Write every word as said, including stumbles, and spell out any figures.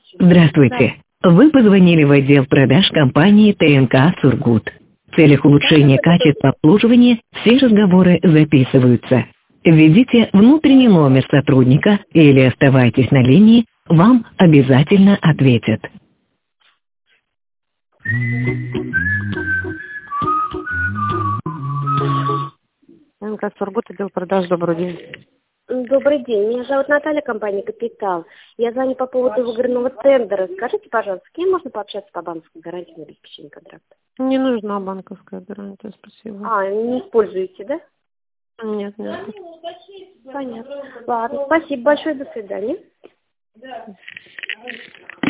Здравствуйте. Вы позвонили в отдел продаж компании ТНК «Сургут». В целях улучшения качества обслуживания все разговоры записываются. Введите внутренний номер сотрудника или оставайтесь на линии, вам обязательно ответят. ТНК «Сургут», отдел продаж, добрый день. Добрый день, меня зовут Наталья, компания «Капитал». Я звоню по поводу выигранного тендера. Скажите, пожалуйста, с кем можно пообщаться по банковской гарантии на обеспечение контракта? Не нужна банковская гарантия, спасибо. А, не используете, да? Нет, нет. Понятно. Ладно, спасибо большое, до свидания.